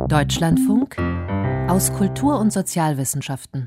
Deutschlandfunk aus Kultur- und Sozialwissenschaften.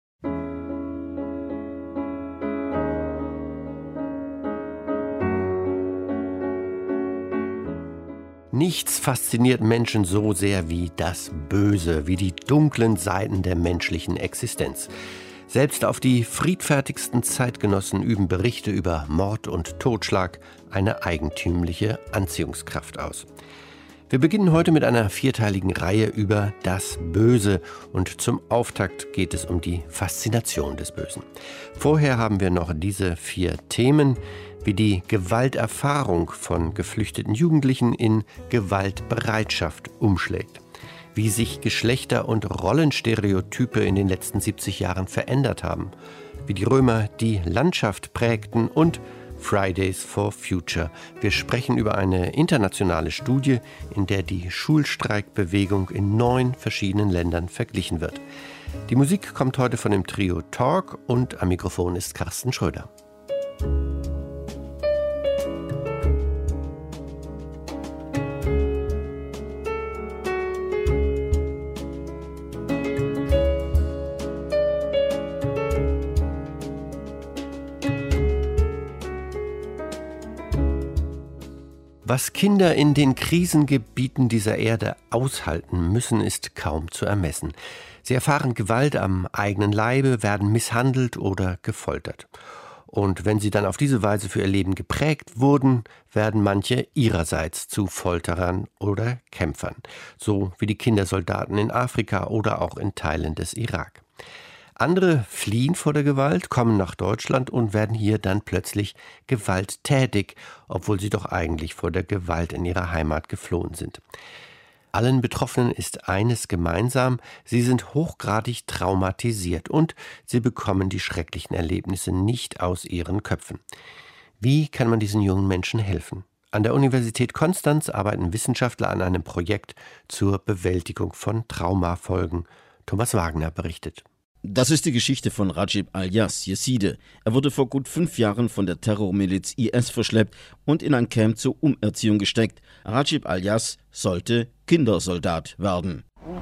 Nichts fasziniert Menschen so sehr wie das Böse, wie die dunklen Seiten der menschlichen Existenz. Selbst auf die friedfertigsten Zeitgenossen üben Berichte über Mord und Totschlag eine eigentümliche Anziehungskraft aus. Wir beginnen heute mit einer vierteiligen Reihe über das Böse und zum Auftakt geht es um die Faszination des Bösen. Vorher haben wir noch diese 4 Themen, wie die Gewalterfahrung von geflüchteten Jugendlichen in Gewaltbereitschaft umschlägt, wie sich Geschlechter- und Rollenstereotype in den letzten 70 Jahren verändert haben, wie die Römer die Landschaft prägten und Fridays for Future. Wir sprechen über eine internationale Studie, in der die Schulstreikbewegung in 9 verschiedenen Ländern verglichen wird. Die Musik kommt heute von dem Trio Talk und am Mikrofon ist Carsten Schröder. Was Kinder in den Krisengebieten dieser Erde aushalten müssen, ist kaum zu ermessen. Sie erfahren Gewalt am eigenen Leibe, werden misshandelt oder gefoltert. Und wenn sie dann auf diese Weise für ihr Leben geprägt wurden, werden manche ihrerseits zu Folterern oder Kämpfern. So wie die Kindersoldaten in Afrika oder auch in Teilen des Irak. Andere fliehen vor der Gewalt, kommen nach Deutschland und werden hier dann plötzlich gewalttätig, obwohl sie doch eigentlich vor der Gewalt in ihrer Heimat geflohen sind. Allen Betroffenen ist eines gemeinsam: Sie sind hochgradig traumatisiert und sie bekommen die schrecklichen Erlebnisse nicht aus ihren Köpfen. Wie kann man diesen jungen Menschen helfen? An der Universität Konstanz arbeiten Wissenschaftler an einem Projekt zur Bewältigung von Traumafolgen. Thomas Wagner berichtet. Das ist die Geschichte von Rajib Alyas, Jeside. Er wurde vor gut 5 Jahren von der Terrormiliz IS verschleppt und in ein Camp zur Umerziehung gesteckt. Rajib Alyas sollte Kindersoldat werden.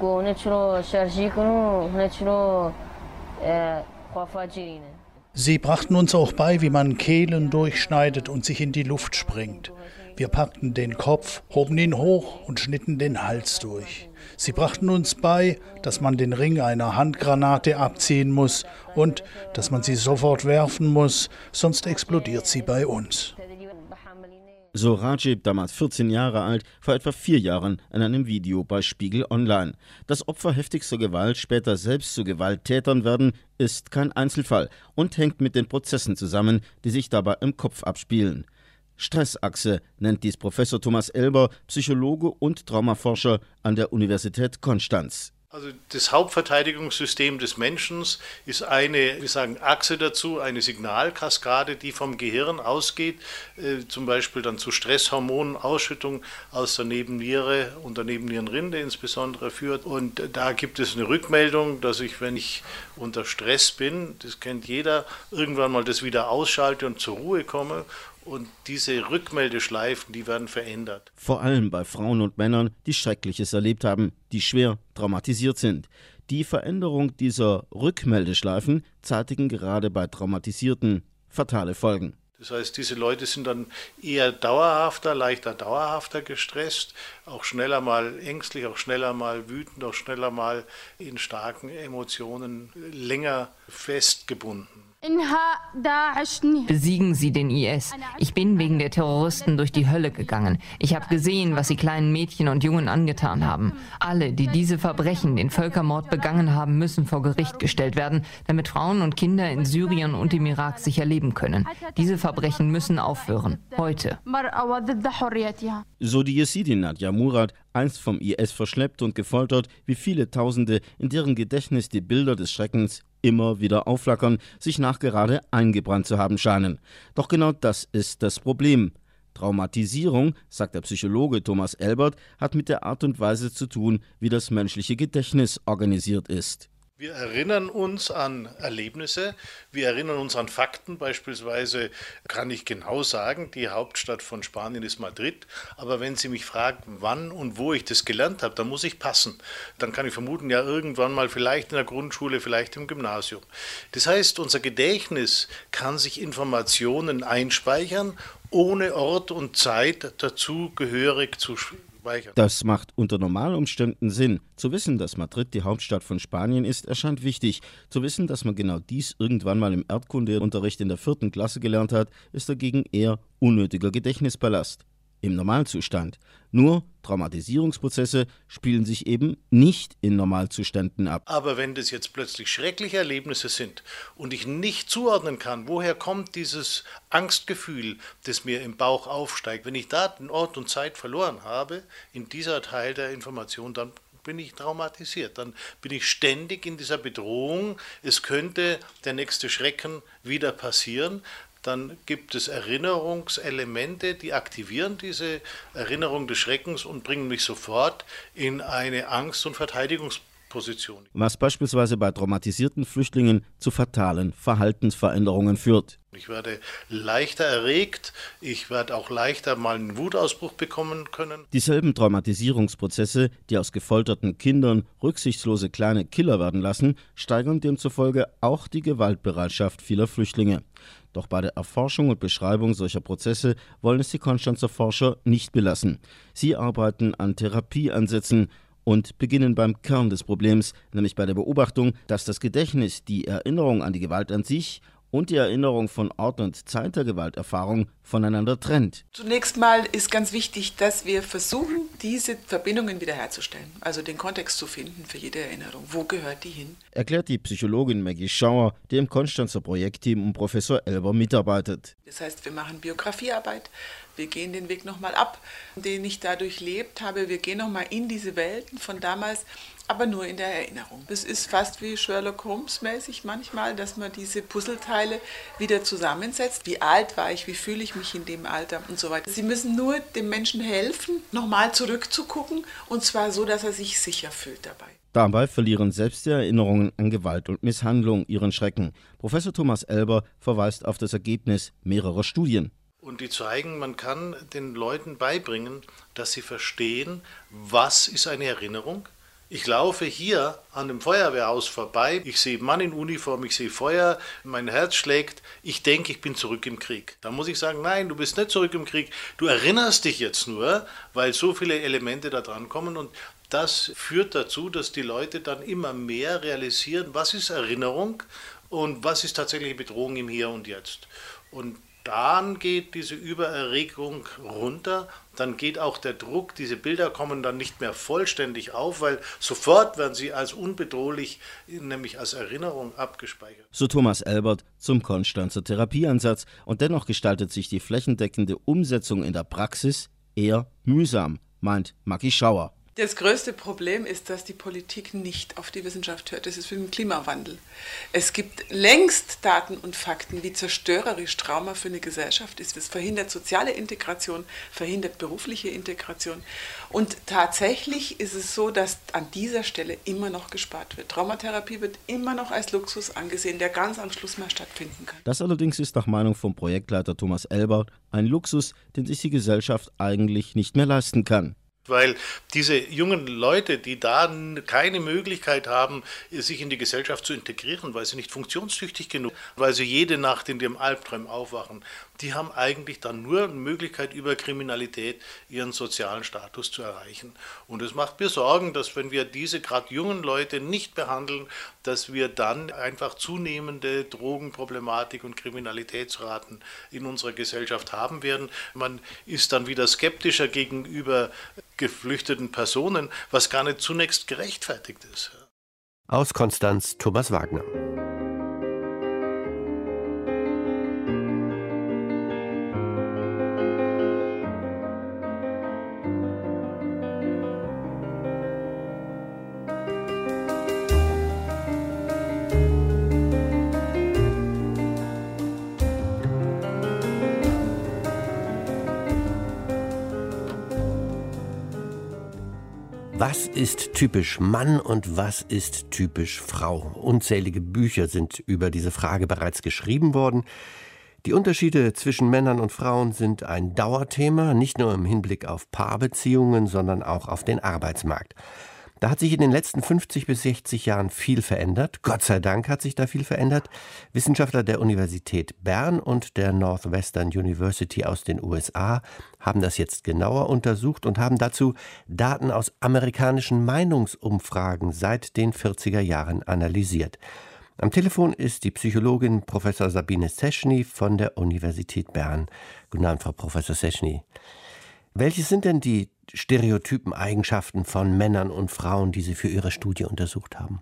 Sie brachten uns auch bei, wie man Kehlen durchschneidet und sich in die Luft springt. Wir packten den Kopf, hoben ihn hoch und schnitten den Hals durch. Sie brachten uns bei, dass man den Ring einer Handgranate abziehen muss und dass man sie sofort werfen muss, sonst explodiert sie bei uns. So Rajib, damals 14 Jahre alt, vor etwa 4 Jahren in einem Video bei Spiegel Online. Dass Opfer heftigster Gewalt später selbst zu Gewalttätern werden, ist kein Einzelfall und hängt mit den Prozessen zusammen, die sich dabei im Kopf abspielen. Stressachse nennt dies Professor Thomas Elber, Psychologe und Traumaforscher an der Universität Konstanz. Also das Hauptverteidigungssystem des Menschen ist eine, wir sagen Achse dazu, eine Signalkaskade, die vom Gehirn ausgeht, zum Beispiel dann zu Stresshormonausschüttung aus der Nebenniere und der Nebennierenrinde insbesondere führt. Und da gibt es eine Rückmeldung, dass ich, wenn ich unter Stress bin, das kennt jeder, irgendwann mal das wieder ausschalte und zur Ruhe komme. Und diese Rückmeldeschleifen, die werden verändert. Vor allem bei Frauen und Männern, die Schreckliches erlebt haben, die schwer traumatisiert sind. Die Veränderung dieser Rückmeldeschleifen zeitigen gerade bei Traumatisierten fatale Folgen. Das heißt, diese Leute sind dann eher leichter dauerhafter gestresst, auch schneller mal ängstlich, auch schneller mal wütend, auch schneller mal in starken Emotionen länger festgebunden. Besiegen Sie den IS. Ich bin wegen der Terroristen durch die Hölle gegangen. Ich habe gesehen, was sie kleinen Mädchen und Jungen angetan haben. Alle, die diese Verbrechen, den Völkermord begangen haben, müssen vor Gericht gestellt werden, damit Frauen und Kinder in Syrien und im Irak sicher leben können. Diese Verbrechen müssen aufhören. Heute. So die Jesidin Nadia Murad, einst vom IS verschleppt und gefoltert, wie viele Tausende, in deren Gedächtnis die Bilder des Schreckens immer wieder aufflackern, sich nachgerade eingebrannt zu haben scheinen. Doch genau das ist das Problem. Traumatisierung, sagt der Psychologe Thomas Elbert, hat mit der Art und Weise zu tun, wie das menschliche Gedächtnis organisiert ist. Wir erinnern uns an Erlebnisse, wir erinnern uns an Fakten. Beispielsweise kann ich genau sagen, die Hauptstadt von Spanien ist Madrid. Aber wenn Sie mich fragen, wann und wo ich das gelernt habe, dann muss ich passen. Dann kann ich vermuten, ja irgendwann mal vielleicht in der Grundschule, vielleicht im Gymnasium. Das heißt, unser Gedächtnis kann sich Informationen einspeichern, ohne Ort und Zeit dazu gehörig zu speichern. Das macht unter Normalumständen Sinn. Zu wissen, dass Madrid die Hauptstadt von Spanien ist, erscheint wichtig. Zu wissen, dass man genau dies irgendwann mal im Erdkundeunterricht in der 4. Klasse gelernt hat, ist dagegen eher unnötiger Gedächtnisballast. Im Normalzustand. Nur Traumatisierungsprozesse spielen sich eben nicht in Normalzuständen ab. Aber wenn das jetzt plötzlich schreckliche Erlebnisse sind und ich nicht zuordnen kann, woher kommt dieses Angstgefühl, das mir im Bauch aufsteigt, wenn ich da den Ort und Zeit verloren habe, in dieser Teil der Information, dann bin ich traumatisiert, dann bin ich ständig in dieser Bedrohung, es könnte der nächste Schrecken wieder passieren. Dann gibt es Erinnerungselemente, die aktivieren diese Erinnerung des Schreckens und bringen mich sofort in eine Angst- und Verteidigungsposition. Was beispielsweise bei traumatisierten Flüchtlingen zu fatalen Verhaltensveränderungen führt. Ich werde leichter erregt, ich werde auch leichter mal einen Wutausbruch bekommen können. Dieselben Traumatisierungsprozesse, die aus gefolterten Kindern rücksichtslose kleine Killer werden lassen, steigern demzufolge auch die Gewaltbereitschaft vieler Flüchtlinge. Doch bei der Erforschung und Beschreibung solcher Prozesse wollen es die Konstanzer Forscher nicht belassen. Sie arbeiten an Therapieansätzen und beginnen beim Kern des Problems, nämlich bei der Beobachtung, dass das Gedächtnis die Erinnerung an die Gewalt an sich und die Erinnerung von Ort und Zeit der Gewalterfahrung voneinander trennt. Zunächst mal ist ganz wichtig, dass wir versuchen, diese Verbindungen wiederherzustellen, also den Kontext zu finden für jede Erinnerung. Wo gehört die hin? Erklärt die Psychologin Maggie Schauer, die im Konstanzer Projektteam um Professor Elber mitarbeitet. Das heißt, wir machen Biografiearbeit, wir gehen den Weg nochmal ab, den ich da durchlebt habe. Wir gehen nochmal in diese Welten von damals, aber nur in der Erinnerung. Es ist fast wie Sherlock Holmes mäßig manchmal, dass man diese Puzzleteile wieder zusammensetzt. Wie alt war ich, wie fühle ich mich in dem Alter und so weiter. Sie müssen nur dem Menschen helfen, nochmal zurückzugucken, und zwar so, dass er sich sicher fühlt dabei. Dabei verlieren selbst die Erinnerungen an Gewalt und Misshandlung ihren Schrecken. Professor Thomas Elber verweist auf das Ergebnis mehrerer Studien. Und die zeigen, man kann den Leuten beibringen, dass sie verstehen, was ist eine Erinnerung. Ich laufe hier an dem Feuerwehrhaus vorbei, ich sehe Mann in Uniform, ich sehe Feuer, mein Herz schlägt, ich denke, ich bin zurück im Krieg. Da muss ich sagen, nein, du bist nicht zurück im Krieg, du erinnerst dich jetzt nur, weil so viele Elemente da dran kommen, und das führt dazu, dass die Leute dann immer mehr realisieren, was ist Erinnerung und was ist tatsächliche Bedrohung im Hier und Jetzt. Und dann geht diese Übererregung runter, dann geht auch der Druck, diese Bilder kommen dann nicht mehr vollständig auf, weil sofort werden sie als unbedrohlich, nämlich als Erinnerung abgespeichert. So Thomas Elbert zum Konstanzer Therapieansatz, und dennoch gestaltet sich die flächendeckende Umsetzung in der Praxis eher mühsam, meint Maggie Schauer. Das größte Problem ist, dass die Politik nicht auf die Wissenschaft hört. Das ist wie im Klimawandel. Es gibt längst Daten und Fakten, wie zerstörerisch Trauma für eine Gesellschaft ist. Das verhindert soziale Integration, verhindert berufliche Integration. Und tatsächlich ist es so, dass an dieser Stelle immer noch gespart wird. Traumatherapie wird immer noch als Luxus angesehen, der ganz am Schluss mal stattfinden kann. Das allerdings ist nach Meinung vom Projektleiter Thomas Elbert ein Luxus, den sich die Gesellschaft eigentlich nicht mehr leisten kann. Weil diese jungen Leute, die da keine Möglichkeit haben, sich in die Gesellschaft zu integrieren, weil sie nicht funktionstüchtig genug sind, weil sie jede Nacht in dem Albtraum aufwachen, die haben eigentlich dann nur eine Möglichkeit, über Kriminalität ihren sozialen Status zu erreichen. Und es macht mir Sorgen, dass wenn wir diese gerade jungen Leute nicht behandeln, dass wir dann einfach zunehmende Drogenproblematik und Kriminalitätsraten in unserer Gesellschaft haben werden. Man ist dann wieder skeptischer gegenüber geflüchteten Personen, was gar nicht zunächst gerechtfertigt ist. Aus Konstanz Thomas Wagner. Was ist typisch Mann und was ist typisch Frau? Unzählige Bücher sind über diese Frage bereits geschrieben worden. Die Unterschiede zwischen Männern und Frauen sind ein Dauerthema, nicht nur im Hinblick auf Paarbeziehungen, sondern auch auf den Arbeitsmarkt. Da hat sich in den letzten 50 bis 60 Jahren viel verändert. Gott sei Dank hat sich da viel verändert. Wissenschaftler der Universität Bern und der Northwestern University aus den USA haben das jetzt genauer untersucht und haben dazu Daten aus amerikanischen Meinungsumfragen seit den 40er Jahren analysiert. Am Telefon ist die Psychologin Professor Sabine Seschny von der Universität Bern. Guten Abend, Frau Professor Seschny. Welche sind denn die stereotypen Eigenschaften von Männern und Frauen, die Sie für Ihre Studie untersucht haben?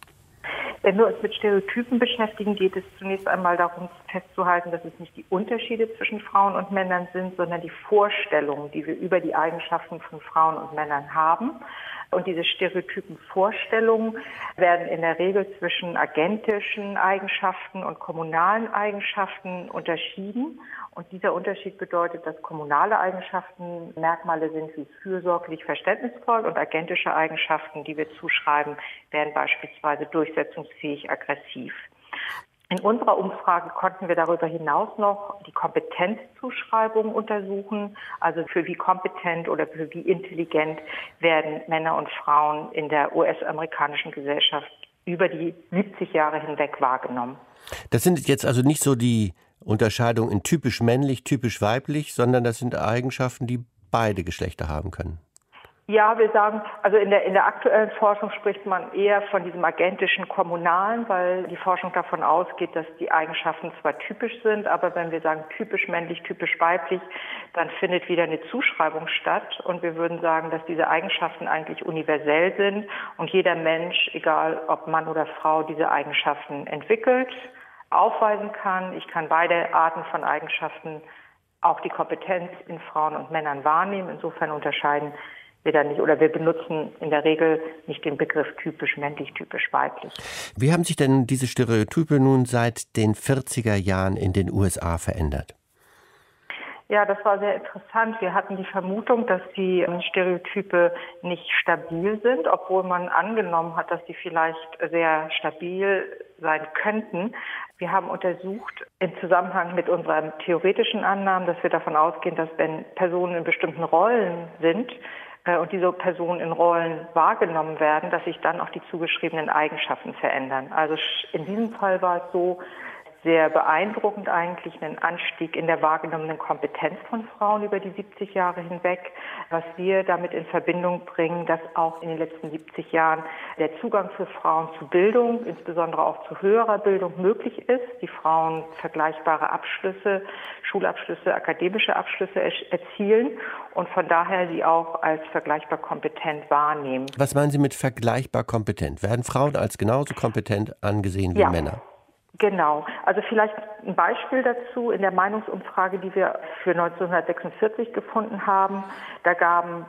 Wenn wir uns mit Stereotypen beschäftigen, geht es zunächst einmal darum festzuhalten, dass es nicht die Unterschiede zwischen Frauen und Männern sind, sondern die Vorstellungen, die wir über die Eigenschaften von Frauen und Männern haben. Und diese stereotypen Vorstellungen werden in der Regel zwischen agentischen Eigenschaften und kommunalen Eigenschaften unterschieden. Und dieser Unterschied bedeutet, dass kommunale Eigenschaften Merkmale sind wie fürsorglich, verständnisvoll und agentische Eigenschaften, die wir zuschreiben, werden beispielsweise durchsetzungsfähig, aggressiv. In unserer Umfrage konnten wir darüber hinaus noch die Kompetenzzuschreibungen untersuchen, also für wie kompetent oder für wie intelligent werden Männer und Frauen in der US-amerikanischen Gesellschaft über die 70 Jahre hinweg wahrgenommen. Das sind jetzt also nicht so die Unterscheidungen in typisch männlich, typisch weiblich, sondern das sind Eigenschaften, die beide Geschlechter haben können. Ja, wir sagen, also in der aktuellen Forschung spricht man eher von diesem agentischen Kommunalen, weil die Forschung davon ausgeht, dass die Eigenschaften zwar typisch sind, aber wenn wir sagen typisch männlich, typisch weiblich, dann findet wieder eine Zuschreibung statt und wir würden sagen, dass diese Eigenschaften eigentlich universell sind und jeder Mensch, egal ob Mann oder Frau, diese Eigenschaften entwickelt, aufweisen kann. Ich kann beide Arten von Eigenschaften, auch die Kompetenz in Frauen und Männern wahrnehmen. Insofern unterscheiden wir da nicht, oder wir benutzen in der Regel nicht den Begriff typisch männlich, typisch weiblich. Wie haben sich denn diese Stereotype nun seit den 40er Jahren in den USA verändert? Ja, das war sehr interessant. Wir hatten die Vermutung, dass die Stereotype nicht stabil sind, obwohl man angenommen hat, dass die vielleicht sehr stabil sein könnten. Wir haben untersucht im Zusammenhang mit unseren theoretischen Annahmen, dass wir davon ausgehen, dass wenn Personen in bestimmten Rollen sind, und diese Personen in Rollen wahrgenommen werden, dass sich dann auch die zugeschriebenen Eigenschaften verändern. Also in diesem Fall war es so sehr beeindruckend eigentlich, einen Anstieg in der wahrgenommenen Kompetenz von Frauen über die 70 Jahre hinweg, was wir damit in Verbindung bringen, dass auch in den letzten 70 Jahren der Zugang für Frauen zu Bildung, insbesondere auch zu höherer Bildung, möglich ist. Die Frauen vergleichbare Abschlüsse, Schulabschlüsse, akademische Abschlüsse erzielen und von daher sie auch als vergleichbar kompetent wahrnehmen. Was meinen Sie mit vergleichbar kompetent? Werden Frauen als genauso kompetent angesehen wie Männer? Genau. Also vielleicht ein Beispiel dazu. In der Meinungsumfrage, die wir für 1946 gefunden haben, da gaben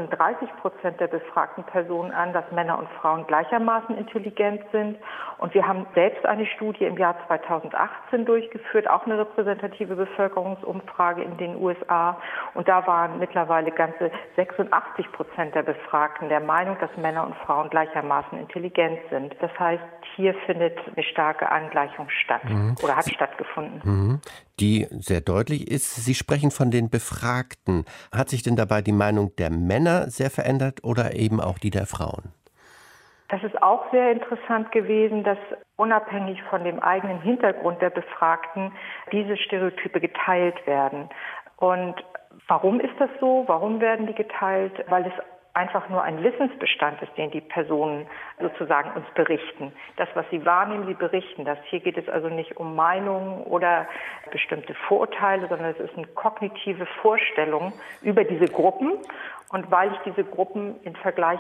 35% der befragten Personen an, dass Männer und Frauen gleichermaßen intelligent sind. Und wir haben selbst eine Studie im Jahr 2018 durchgeführt, auch eine repräsentative Bevölkerungsumfrage in den USA. Und da waren mittlerweile ganze 86% der Befragten der Meinung, dass Männer und Frauen gleichermaßen intelligent sind. Das heißt, hier findet eine starke Angleichung statt oder hat stattgefunden. Die sehr deutlich ist. Sie sprechen von den Befragten. Hat sich denn dabei die Meinung der Männer sehr verändert oder eben auch die der Frauen? Das ist auch sehr interessant gewesen, dass unabhängig von dem eigenen Hintergrund der Befragten diese Stereotype geteilt werden. Und warum ist das so? Warum werden die geteilt? Weil es einfach nur ein Wissensbestand ist, den die Personen sozusagen uns berichten. Das, was sie wahrnehmen, sie berichten das. Hier geht es also nicht um Meinungen oder bestimmte Vorurteile, sondern es ist eine kognitive Vorstellung über diese Gruppen. Und weil ich diese Gruppen in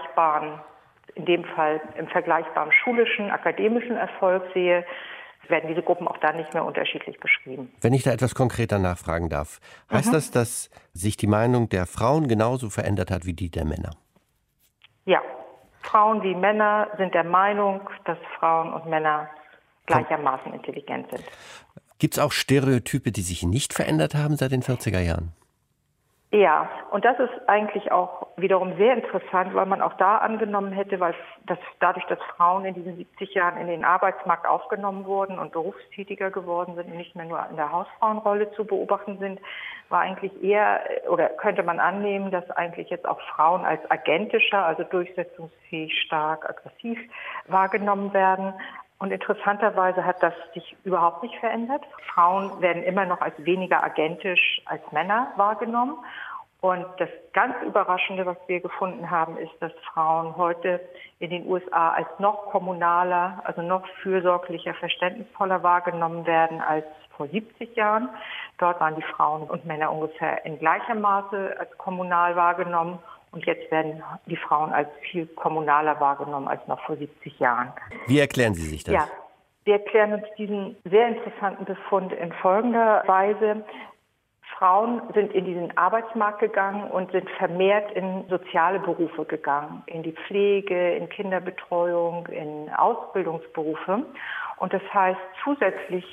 dem Fall im vergleichbaren schulischen, akademischen Erfolg sehe, werden diese Gruppen auch dann nicht mehr unterschiedlich beschrieben. Wenn ich da etwas konkreter nachfragen darf, heißt das, dass sich die Meinung der Frauen genauso verändert hat wie die der Männer? Ja, Frauen wie Männer sind der Meinung, dass Frauen und Männer gleichermaßen intelligent sind. Gibt es auch Stereotype, die sich nicht verändert haben seit den 40er Jahren? Ja, und das ist eigentlich auch wiederum sehr interessant, weil man auch da angenommen hätte, weil dadurch, dass Frauen in diesen 70 Jahren in den Arbeitsmarkt aufgenommen wurden und berufstätiger geworden sind und nicht mehr nur in der Hausfrauenrolle zu beobachten sind, war eigentlich eher, oder könnte man annehmen, dass eigentlich jetzt auch Frauen als agentischer, also durchsetzungsfähig, stark, aggressiv wahrgenommen werden. Und interessanterweise hat das sich überhaupt nicht verändert. Frauen werden immer noch als weniger agentisch als Männer wahrgenommen. Und das ganz Überraschende, was wir gefunden haben, ist, dass Frauen heute in den USA als noch kommunaler, also noch fürsorglicher, verständnisvoller wahrgenommen werden als vor 70 Jahren. Dort waren die Frauen und Männer ungefähr in gleichem Maße als kommunal wahrgenommen. Und jetzt werden die Frauen als viel kommunaler wahrgenommen als noch vor 70 Jahren. Wie erklären Sie sich das? Ja, wir erklären uns diesen sehr interessanten Befund in folgender Weise. Frauen sind in diesen Arbeitsmarkt gegangen und sind vermehrt in soziale Berufe gegangen, in die Pflege, in Kinderbetreuung, in Ausbildungsberufe. Und das heißt, zusätzlich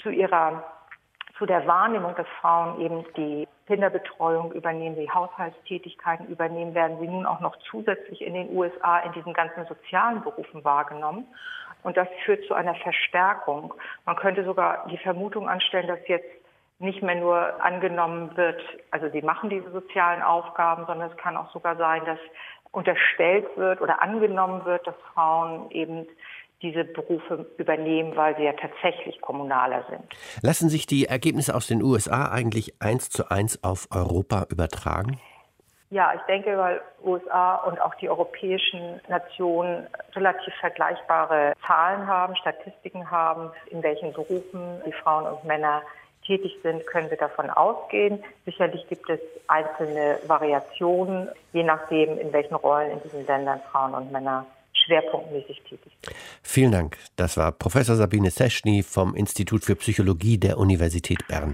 zu der Wahrnehmung, dass Frauen eben die Kinderbetreuung übernehmen, die Haushaltstätigkeiten übernehmen, werden sie nun auch noch zusätzlich in den USA in diesen ganzen sozialen Berufen wahrgenommen. Und das führt zu einer Verstärkung. Man könnte sogar die Vermutung anstellen, dass jetzt nicht mehr nur angenommen wird, also sie machen diese sozialen Aufgaben, sondern es kann auch sogar sein, dass unterstellt wird oder angenommen wird, dass Frauen eben diese Berufe übernehmen, weil sie ja tatsächlich kommunaler sind. Lassen sich die Ergebnisse aus den USA eigentlich 1:1 auf Europa übertragen? Ja, ich denke, weil USA und auch die europäischen Nationen relativ vergleichbare Zahlen haben, Statistiken haben, in welchen Berufen die Frauen und Männer tätig sind, können wir davon ausgehen. Sicherlich gibt es einzelne Variationen, je nachdem, in welchen Rollen in diesen Ländern Frauen und Männer schwerpunktmäßig tätig sind. Vielen Dank. Das war Professor Sabine Seschny vom Institut für Psychologie der Universität Bern.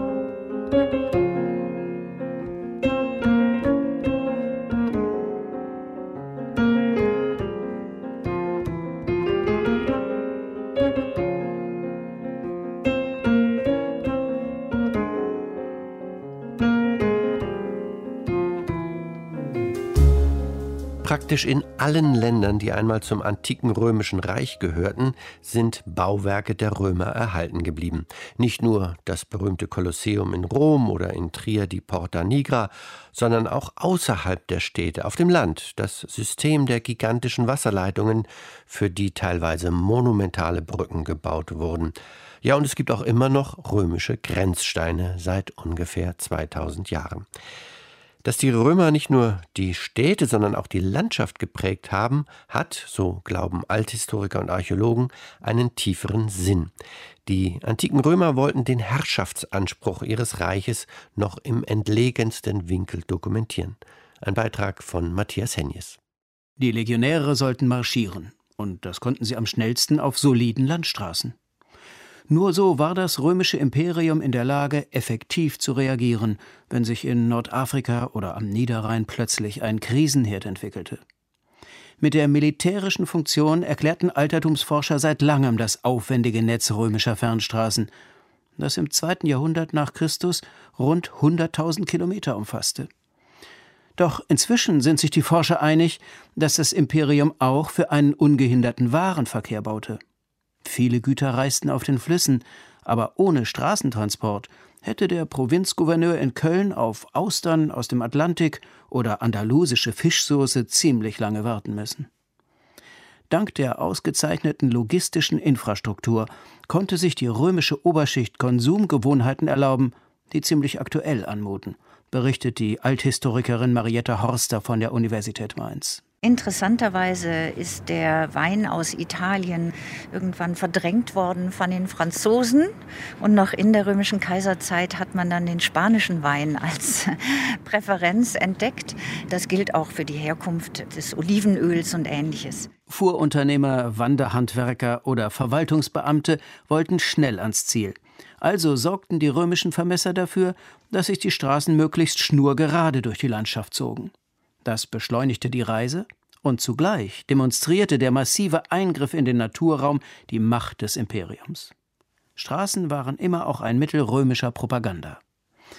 Praktisch in allen Ländern, die einmal zum antiken Römischen Reich gehörten, sind Bauwerke der Römer erhalten geblieben. Nicht nur das berühmte Kolosseum in Rom oder in Trier die Porta Nigra, sondern auch außerhalb der Städte, auf dem Land, das System der gigantischen Wasserleitungen, für die teilweise monumentale Brücken gebaut wurden. Ja, und es gibt auch immer noch römische Grenzsteine seit ungefähr 2000 Jahren. Dass die Römer nicht nur die Städte, sondern auch die Landschaft geprägt haben, hat, so glauben Althistoriker und Archäologen, einen tieferen Sinn. Die antiken Römer wollten den Herrschaftsanspruch ihres Reiches noch im entlegensten Winkel dokumentieren. Ein Beitrag von Matthias Henjes. Die Legionäre sollten marschieren, und das konnten sie am schnellsten auf soliden Landstraßen. Nur so war das römische Imperium in der Lage, effektiv zu reagieren, wenn sich in Nordafrika oder am Niederrhein plötzlich ein Krisenherd entwickelte. Mit der militärischen Funktion erklärten Altertumsforscher seit langem das aufwendige Netz römischer Fernstraßen, das im 2. Jahrhundert nach Christus rund 100.000 Kilometer umfasste. Doch inzwischen sind sich die Forscher einig, dass das Imperium auch für einen ungehinderten Warenverkehr baute. Viele Güter reisten auf den Flüssen, aber ohne Straßentransport hätte der Provinzgouverneur in Köln auf Austern aus dem Atlantik oder andalusische Fischsoße ziemlich lange warten müssen. Dank der ausgezeichneten logistischen Infrastruktur konnte sich die römische Oberschicht Konsumgewohnheiten erlauben, die ziemlich aktuell anmuten, berichtet die Althistorikerin Marietta Horster von der Universität Mainz. Interessanterweise ist der Wein aus Italien irgendwann verdrängt worden von den Franzosen. Und noch in der römischen Kaiserzeit hat man dann den spanischen Wein als Präferenz entdeckt. Das gilt auch für die Herkunft des Olivenöls und Ähnliches. Fuhrunternehmer, Wanderhandwerker oder Verwaltungsbeamte wollten schnell ans Ziel. Also sorgten die römischen Vermesser dafür, dass sich die Straßen möglichst schnurgerade durch die Landschaft zogen. Das beschleunigte die Reise und zugleich demonstrierte der massive Eingriff in den Naturraum die Macht des Imperiums. Straßen waren immer auch ein Mittel römischer Propaganda.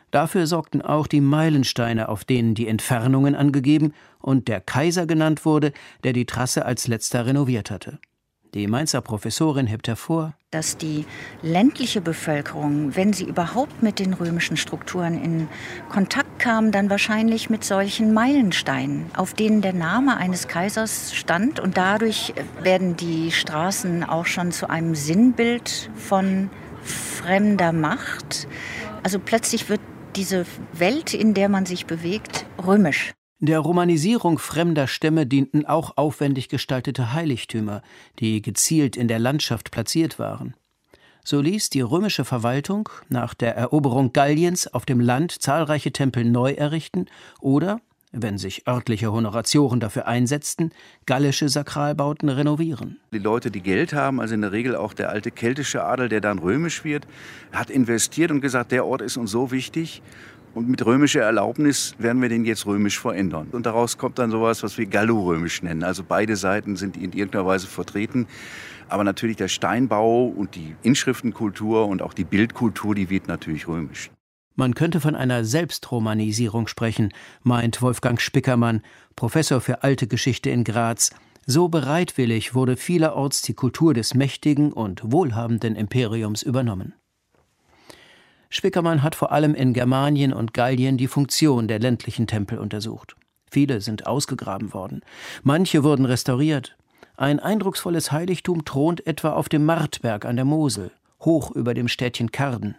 Dafür sorgten auch die Meilensteine, auf denen die Entfernungen angegeben und der Kaiser genannt wurde, der die Trasse als letzter renoviert hatte. Die Mainzer Professorin hebt hervor, dass die ländliche Bevölkerung, wenn sie überhaupt mit den römischen Strukturen in Kontakt kam, dann wahrscheinlich mit solchen Meilensteinen, auf denen der Name eines Kaisers stand. Und dadurch werden die Straßen auch schon zu einem Sinnbild von fremder Macht. Also plötzlich wird diese Welt, in der man sich bewegt, römisch. Der Romanisierung fremder Stämme dienten auch aufwendig gestaltete Heiligtümer, die gezielt in der Landschaft platziert waren. So ließ die römische Verwaltung nach der Eroberung Galliens auf dem Land zahlreiche Tempel neu errichten oder, wenn sich örtliche Honoratioren dafür einsetzten, gallische Sakralbauten renovieren. Die Leute, die Geld haben, also in der Regel auch der alte keltische Adel, der dann römisch wird, hat investiert und gesagt, der Ort ist uns so wichtig. Und mit römischer Erlaubnis werden wir den jetzt römisch verändern. Und daraus kommt dann sowas, was wir Gallo-römisch nennen. Also beide Seiten sind in irgendeiner Weise vertreten. Aber natürlich der Steinbau und die Inschriftenkultur und auch die Bildkultur, die wird natürlich römisch. Man könnte von einer Selbstromanisierung sprechen, meint Wolfgang Spickermann, Professor für Alte Geschichte in Graz. So bereitwillig wurde vielerorts die Kultur des mächtigen und wohlhabenden Imperiums übernommen. Spickermann hat vor allem in Germanien und Gallien die Funktion der ländlichen Tempel untersucht. Viele sind ausgegraben worden. Manche wurden restauriert. Ein eindrucksvolles Heiligtum thront etwa auf dem Martberg an der Mosel, hoch über dem Städtchen Karden.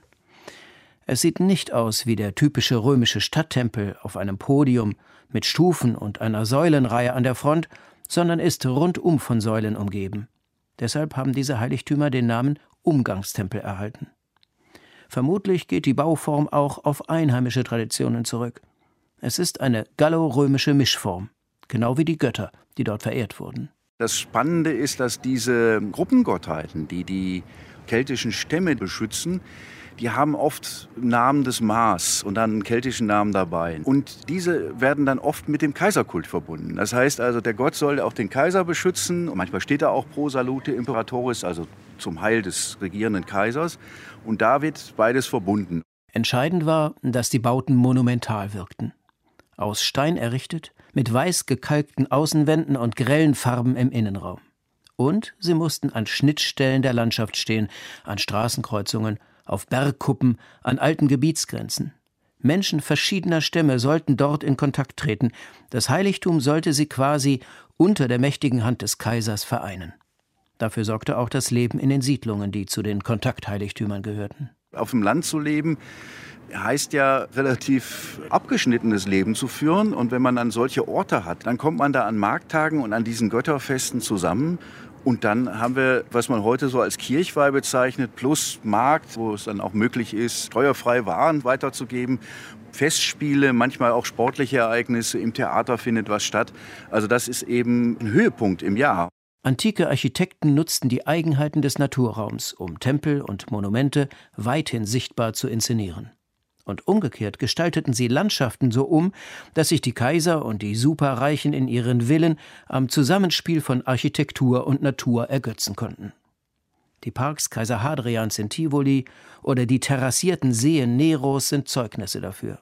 Es sieht nicht aus wie der typische römische Stadttempel auf einem Podium mit Stufen und einer Säulenreihe an der Front, sondern ist rundum von Säulen umgeben. Deshalb haben diese Heiligtümer den Namen Umgangstempel erhalten. Vermutlich geht die Bauform auch auf einheimische Traditionen zurück. Es ist eine gallo-römische Mischform, genau wie die Götter, die dort verehrt wurden. Das Spannende ist, dass diese Gruppengottheiten, die die keltischen Stämme beschützen, die haben oft Namen des Mars und dann einen keltischen Namen dabei. Und diese werden dann oft mit dem Kaiserkult verbunden. Das heißt also, der Gott soll auch den Kaiser beschützen. Und manchmal steht da auch Pro Salute Imperatoris, also zum Heil des regierenden Kaisers. Und da wird beides verbunden. Entscheidend war, dass die Bauten monumental wirkten. Aus Stein errichtet, mit weiß gekalkten Außenwänden und grellen Farben im Innenraum. Und sie mussten an Schnittstellen der Landschaft stehen, an Straßenkreuzungen, auf Bergkuppen, an alten Gebietsgrenzen. Menschen verschiedener Stämme sollten dort in Kontakt treten. Das Heiligtum sollte sie quasi unter der mächtigen Hand des Kaisers vereinen. Dafür sorgte auch das Leben in den Siedlungen, die zu den Kontaktheiligtümern gehörten. Auf dem Land zu leben heißt ja, relativ abgeschnittenes Leben zu führen. Und wenn man dann solche Orte hat, dann kommt man da an Markttagen und an diesen Götterfesten zusammen. Und dann haben wir, was man heute so als Kirchweih bezeichnet, plus Markt, wo es dann auch möglich ist, steuerfrei Waren weiterzugeben. Festspiele, manchmal auch sportliche Ereignisse, im Theater findet was statt. Also das ist eben ein Höhepunkt im Jahr. Antike Architekten nutzten die Eigenheiten des Naturraums, um Tempel und Monumente weithin sichtbar zu inszenieren. Und umgekehrt gestalteten sie Landschaften so dass sich die Kaiser und die Superreichen in ihren Villen am Zusammenspiel von Architektur und Natur ergötzen konnten. Die Parks Kaiser Hadrians in Tivoli oder die terrassierten Seen Neros sind Zeugnisse dafür.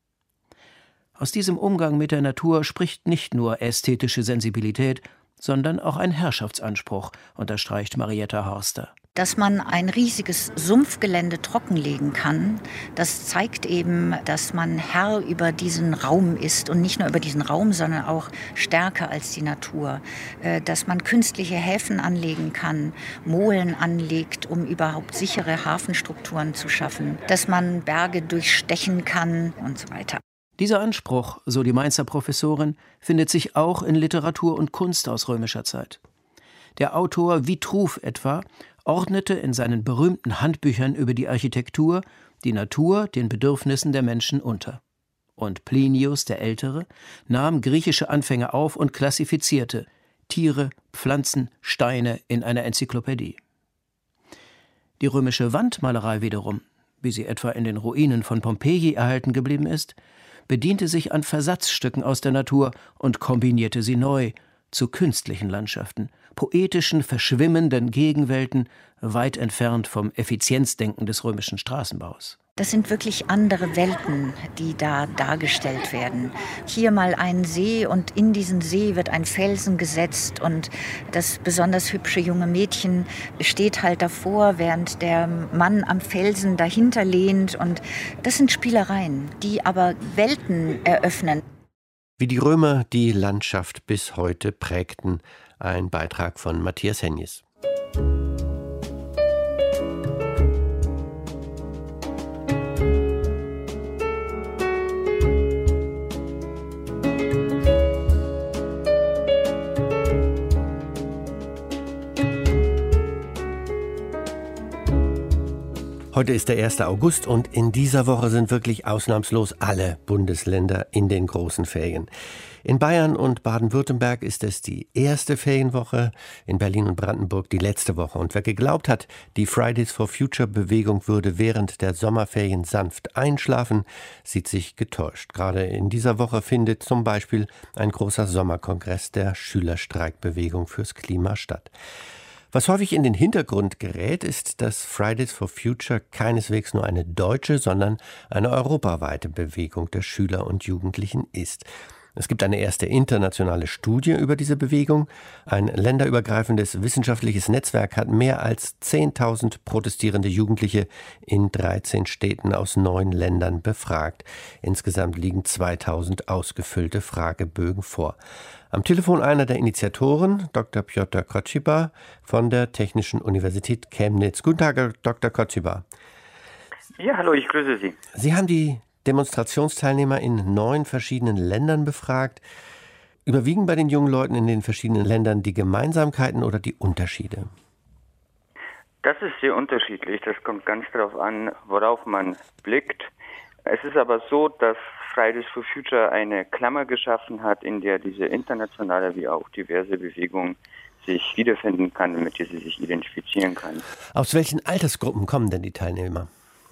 Aus diesem Umgang mit der Natur spricht nicht nur ästhetische Sensibilität, sondern auch ein Herrschaftsanspruch, unterstreicht Marietta Horster. Dass man ein riesiges Sumpfgelände trockenlegen kann, das zeigt eben, dass man Herr über diesen Raum ist und nicht nur über diesen Raum, sondern auch stärker als die Natur. Dass man künstliche Häfen anlegen kann, Molen anlegt, um überhaupt sichere Hafenstrukturen zu schaffen, dass man Berge durchstechen kann und so weiter. Dieser Anspruch, so die Mainzer Professorin, findet sich auch in Literatur und Kunst aus römischer Zeit. Der Autor Vitruv etwa ordnete in seinen berühmten Handbüchern über die Architektur die Natur den Bedürfnissen der Menschen unter. Und Plinius der Ältere nahm griechische Anfänge auf und klassifizierte Tiere, Pflanzen, Steine in einer Enzyklopädie. Die römische Wandmalerei wiederum, wie sie etwa in den Ruinen von Pompeji erhalten geblieben ist, bediente sich an Versatzstücken aus der Natur und kombinierte sie neu, zu künstlichen Landschaften, poetischen, verschwimmenden Gegenwelten, weit entfernt vom Effizienzdenken des römischen Straßenbaus. Das sind wirklich andere Welten, die da dargestellt werden. Hier mal ein See und in diesen See wird ein Felsen gesetzt und das besonders hübsche junge Mädchen steht halt davor, während der Mann am Felsen dahinter lehnt. Und das sind Spielereien, die aber Welten eröffnen. Wie die Römer die Landschaft bis heute prägten. Ein Beitrag von Matthias Henjes. Heute ist der 1. August und in dieser Woche sind wirklich ausnahmslos alle Bundesländer in den großen Ferien. In Bayern und Baden-Württemberg ist es die erste Ferienwoche, in Berlin und Brandenburg die letzte Woche. Und wer geglaubt hat, die Fridays for Future Bewegung würde während der Sommerferien sanft einschlafen, sieht sich getäuscht. Gerade in dieser Woche findet zum Beispiel ein großer Sommerkongress der Schülerstreikbewegung fürs Klima statt. Was häufig in den Hintergrund gerät, ist, dass Fridays for Future keineswegs nur eine deutsche, sondern eine europaweite Bewegung der Schüler und Jugendlichen ist. Es gibt eine erste internationale Studie über diese Bewegung. Ein länderübergreifendes wissenschaftliches Netzwerk hat mehr als 10.000 protestierende Jugendliche in 13 Städten aus 9 Ländern befragt. Insgesamt liegen 2.000 ausgefüllte Fragebögen vor. Am Telefon einer der Initiatoren, Dr. Piotr Koczyba von der Technischen Universität Chemnitz. Guten Tag, Dr. Koczyba. Ja, hallo, ich grüße Sie. Sie haben die Demonstrationsteilnehmer in 9 verschiedenen Ländern befragt. Überwiegen bei den jungen Leuten in den verschiedenen Ländern die Gemeinsamkeiten oder die Unterschiede? Das ist sehr unterschiedlich. Das kommt ganz darauf an, worauf man blickt. Es ist aber so, dass Fridays for Future eine Klammer geschaffen hat, in der diese internationale wie auch diverse Bewegung sich wiederfinden kann, mit der sie sich identifizieren kann. Aus welchen Altersgruppen kommen denn die Teilnehmer?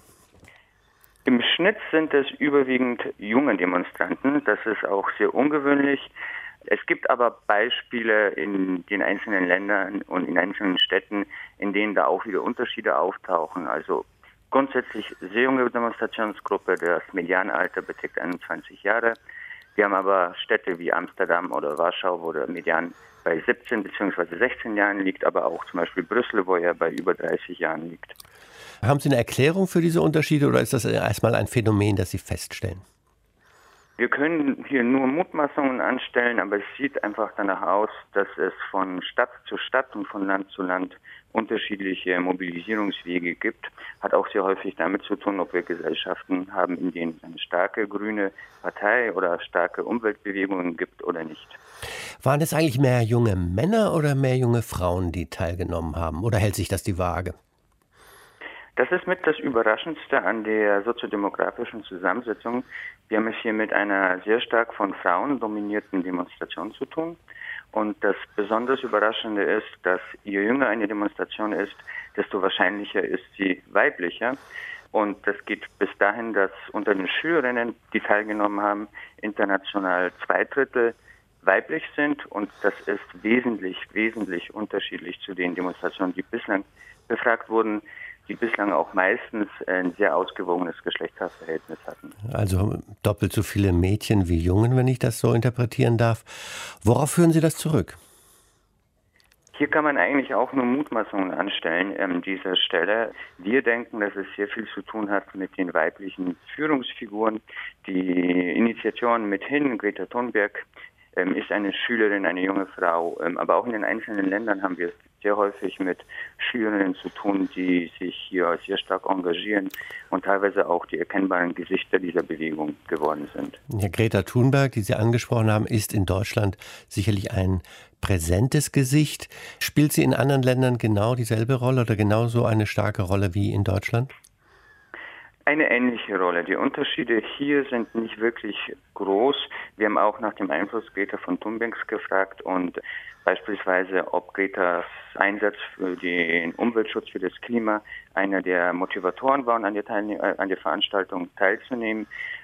Im Schnitt sind es überwiegend junge Demonstranten. Das ist auch sehr ungewöhnlich. Es gibt aber Beispiele in den einzelnen Ländern und in einzelnen Städten, in denen da auch wieder Unterschiede auftauchen. Also grundsätzlich sehr junge Demonstrationsgruppe, das Medianalter beträgt 21 Jahre. Wir haben aber Städte wie Amsterdam oder Warschau, wo der Median bei 17 bzw. 16 Jahren liegt, aber auch zum Beispiel Brüssel, wo er bei über 30 Jahren liegt. Haben Sie eine Erklärung für diese Unterschiede oder ist das erstmal ein Phänomen, das Sie feststellen? Wir können hier nur Mutmaßungen anstellen, aber es sieht einfach danach aus, dass es von Stadt zu Stadt und von Land zu Land unterschiedliche Mobilisierungswege gibt. Hat auch sehr häufig damit zu tun, ob wir Gesellschaften haben, in denen es eine starke grüne Partei oder starke Umweltbewegungen gibt oder nicht. Waren es eigentlich mehr junge Männer oder mehr junge Frauen, die teilgenommen haben? Oder hält sich das die Waage? Das ist mit das Überraschendste an der soziodemografischen Zusammensetzung. Wir haben es hier mit einer sehr stark von Frauen dominierten Demonstration zu tun. Und das besonders Überraschende ist, dass je jünger eine Demonstration ist, desto wahrscheinlicher ist sie weiblicher. Und das geht bis dahin, dass unter den Schülerinnen, die teilgenommen haben, international 2/3 weiblich sind. Und das ist wesentlich unterschiedlich zu den Demonstrationen, die bislang befragt wurden, die bislang auch meistens ein sehr ausgewogenes Geschlechterverhältnis hatten. Also doppelt so viele Mädchen wie Jungen, wenn ich das so interpretieren darf. Worauf führen Sie das zurück? Hier kann man eigentlich auch nur Mutmaßungen anstellen an dieser Stelle. Wir denken, dass es sehr viel zu tun hat mit den weiblichen Führungsfiguren. Die Initiatoren mithin, Greta Thunberg, ist eine Schülerin, eine junge Frau. Aber auch in den einzelnen Ländern haben wir es sehr häufig mit Schülerinnen zu tun, die sich hier sehr stark engagieren und teilweise auch die erkennbaren Gesichter dieser Bewegung geworden sind. Ja, Greta Thunberg, die Sie angesprochen haben, ist in Deutschland sicherlich ein präsentes Gesicht. Spielt sie in anderen Ländern genau dieselbe Rolle oder genauso eine starke Rolle wie in Deutschland? Eine ähnliche Rolle. Die Unterschiede hier sind nicht wirklich groß. Wir haben auch nach dem Einfluss Greta von Thunbergs gefragt und beispielsweise, ob Gretas Einsatz für den Umweltschutz, für das Klima einer der Motivatoren waren, an der Veranstaltung teilzunehmen.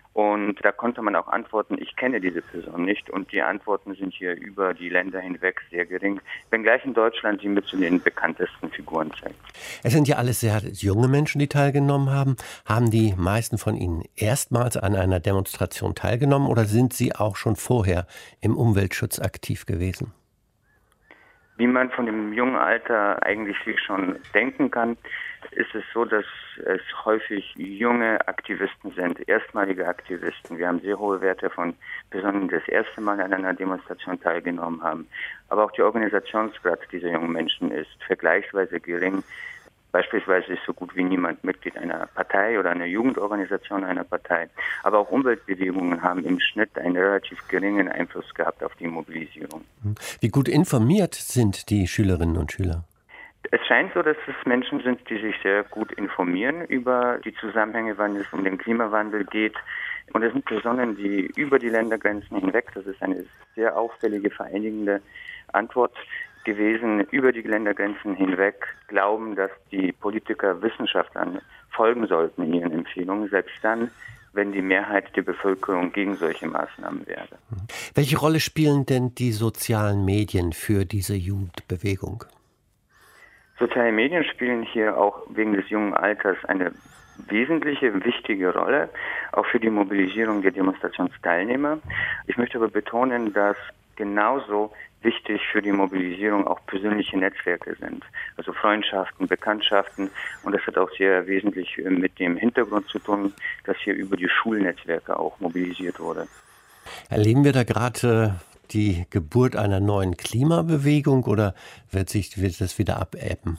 Und da konnte man auch antworten, ich kenne diese Person nicht. Und die Antworten sind hier über die Länder hinweg sehr gering, wenngleich in Deutschland sie mit zu den bekanntesten Figuren zählt. Es sind ja alles sehr junge Menschen, die teilgenommen haben. Haben die meisten von ihnen erstmals an einer Demonstration teilgenommen oder sind sie auch schon vorher im Umweltschutz aktiv gewesen? Wie man von dem jungen Alter eigentlich sich schon denken kann, ist es so, dass es häufig junge Aktivisten sind, erstmalige Aktivisten. Wir haben sehr hohe Werte von Personen, die das erste Mal an einer Demonstration teilgenommen haben. Aber auch der Organisationsgrad dieser jungen Menschen ist vergleichsweise gering. Beispielsweise ist so gut wie niemand Mitglied einer Partei oder einer Jugendorganisation einer Partei. Aber auch Umweltbewegungen haben im Schnitt einen relativ geringen Einfluss gehabt auf die Mobilisierung. Wie gut informiert sind die Schülerinnen und Schüler? Es scheint so, dass es Menschen sind, die sich sehr gut informieren über die Zusammenhänge, wenn es um den Klimawandel geht. Und es sind Personen, die über die Ländergrenzen hinweg, das ist eine sehr auffällige, vereinigende Antwort gewesen, über die Ländergrenzen hinweg glauben, dass die Politiker Wissenschaftlern folgen sollten in ihren Empfehlungen, selbst dann, wenn die Mehrheit der Bevölkerung gegen solche Maßnahmen wäre. Welche Rolle spielen denn die sozialen Medien für diese Jugendbewegung? Soziale Medien spielen hier auch wegen des jungen Alters eine wesentliche, wichtige Rolle, auch für die Mobilisierung der Demonstrationsteilnehmer. Ich möchte aber betonen, dass genauso wichtig für die Mobilisierung auch persönliche Netzwerke sind, also Freundschaften, Bekanntschaften. Und das hat auch sehr wesentlich mit dem Hintergrund zu tun, dass hier über die Schulnetzwerke auch mobilisiert wurde. Erleben wir da gerade die Geburt einer neuen Klimabewegung oder wird das wieder abebben?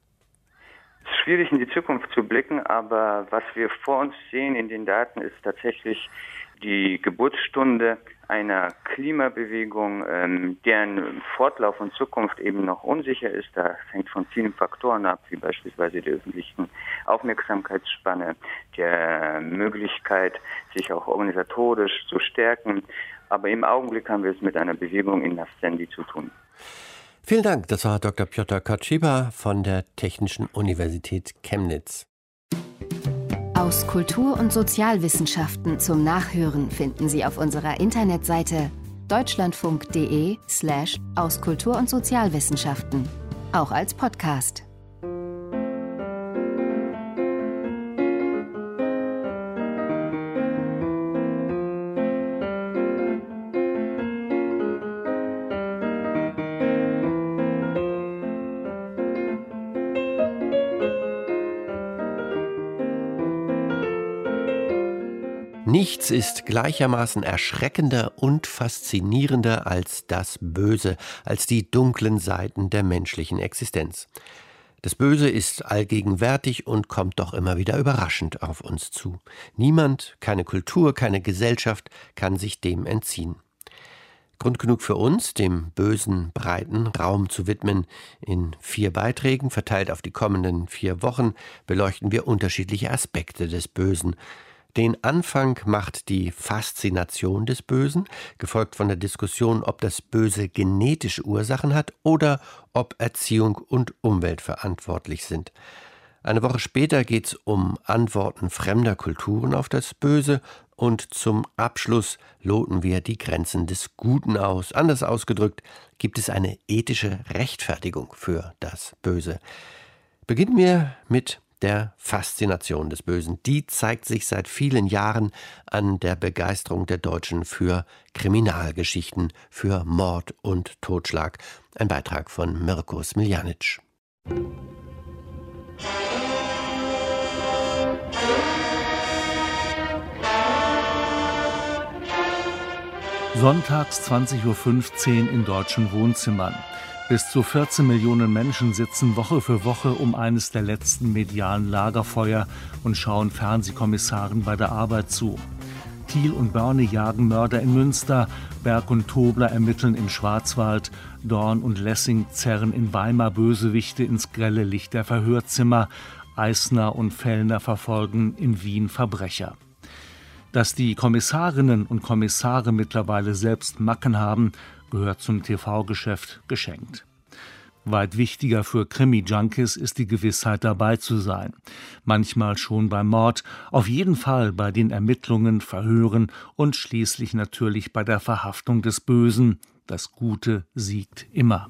Es ist schwierig in die Zukunft zu blicken, aber was wir vor uns sehen in den Daten ist tatsächlich die Geburtsstunde einer Klimabewegung, deren Fortlauf und Zukunft eben noch unsicher ist. Das hängt von vielen Faktoren ab, wie beispielsweise der öffentlichen Aufmerksamkeitsspanne, der Möglichkeit, sich auch organisatorisch zu stärken. Aber im Augenblick haben wir es mit einer Bewegung in Nascendi zu tun. Vielen Dank. Das war Dr. Piotr Koczyba von der Technischen Universität Chemnitz. Aus Kultur- und Sozialwissenschaften zum Nachhören finden Sie auf unserer Internetseite deutschlandfunk.de/aus Kultur- und Sozialwissenschaften, auch als Podcast. Nichts ist gleichermaßen erschreckender und faszinierender als das Böse, als die dunklen Seiten der menschlichen Existenz. Das Böse ist allgegenwärtig und kommt doch immer wieder überraschend auf uns zu. Niemand, keine Kultur, keine Gesellschaft kann sich dem entziehen. Grund genug für uns, dem Bösen breiten Raum zu widmen. In 4 Beiträgen, verteilt auf die kommenden 4 Wochen, beleuchten wir unterschiedliche Aspekte des Bösen. Den Anfang macht die Faszination des Bösen, gefolgt von der Diskussion, ob das Böse genetische Ursachen hat oder ob Erziehung und Umwelt verantwortlich sind. Eine Woche später geht es um Antworten fremder Kulturen auf das Böse und zum Abschluss loten wir die Grenzen des Guten aus. Anders ausgedrückt, gibt es eine ethische Rechtfertigung für das Böse. Beginnen wir mit der Faszination des Bösen. Die zeigt sich seit vielen Jahren an der Begeisterung der Deutschen für Kriminalgeschichten, für Mord und Totschlag. Ein Beitrag von Mirko Smiljanic. Sonntags 20:15 Uhr in deutschen Wohnzimmern. Bis zu 14 Millionen Menschen sitzen Woche für Woche um eines der letzten medialen Lagerfeuer und schauen Fernsehkommissaren bei der Arbeit zu. Thiel und Börne jagen Mörder in Münster, Berg und Tobler ermitteln im Schwarzwald, Dorn und Lessing zerren in Weimar Bösewichte ins grelle Licht der Verhörzimmer, Eisner und Fellner verfolgen in Wien Verbrecher. Dass die Kommissarinnen und Kommissare mittlerweile selbst Macken haben, gehört zum TV-Geschäft geschenkt. Weit wichtiger für Krimi-Junkies ist die Gewissheit, dabei zu sein. Manchmal schon beim Mord, auf jeden Fall bei den Ermittlungen, Verhören und schließlich natürlich bei der Verhaftung des Bösen. Das Gute siegt immer.